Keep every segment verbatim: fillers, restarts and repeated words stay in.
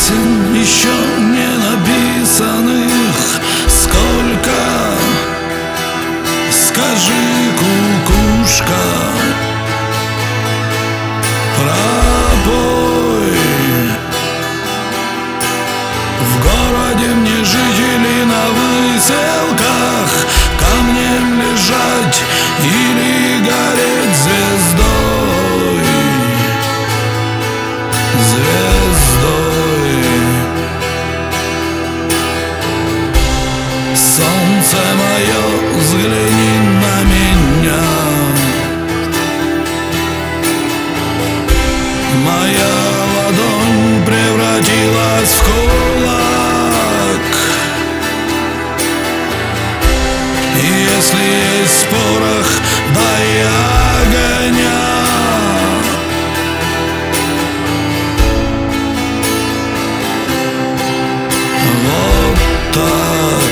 песен еще не написанных сколько? Скажи, кукушка, пропой. В городе мне жители на выселках, камнем лежать или гореть звездой, звездой. Солнце мое, взгляни на меня. Моя ладонь превратилась в кулак. И если есть порох, дай огня. Вот так.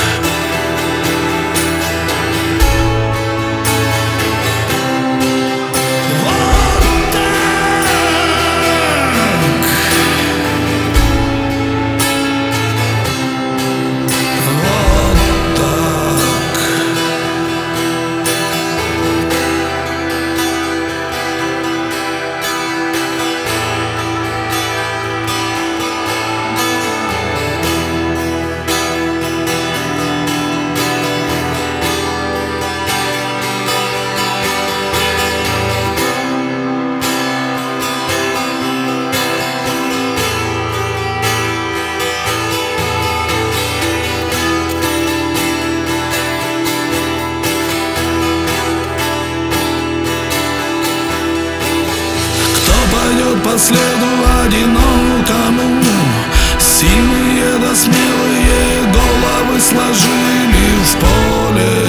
По следу одинокому сильные да смелые головы сложили в поле,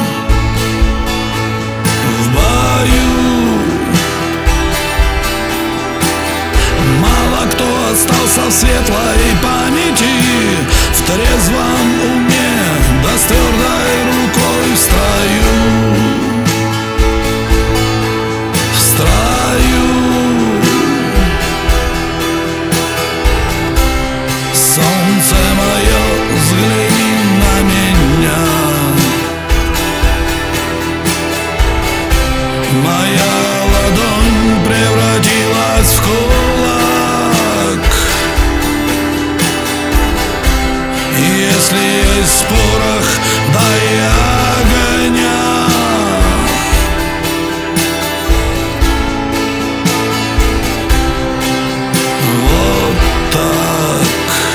в бою. Мало кто остался в светлой памяти, в трезвом уме да с твердой рукой в строю, в строю. Солнце мое, взгляни на меня. Моя ладонь превратилась в кулак. И если есть порох, дай огня. Вот так.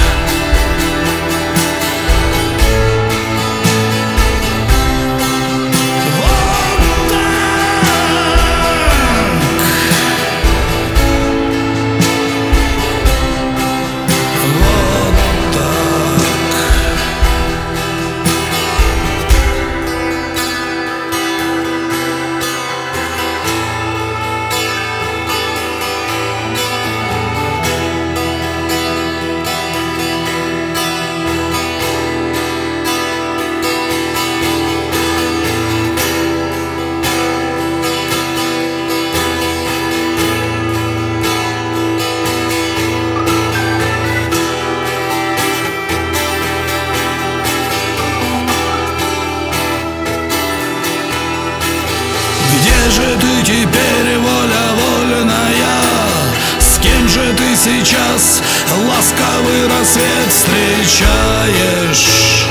Где же ты теперь, воля вольная? С кем же ты сейчас ласковый рассвет встречаешь?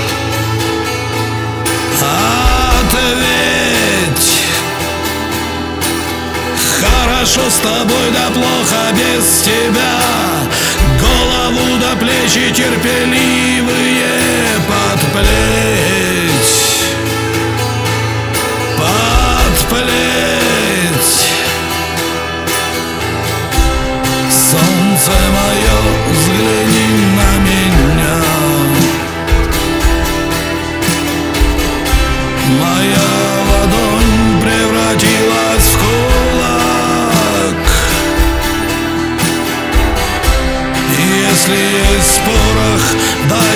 Ответь. Хорошо с тобой, да плохо без тебя. Голову до плечи терпеливые подплеть, подплеть. Солнце мое, взгляни на меня. Моя ладонь превратилась в кулак. И если есть порох, дай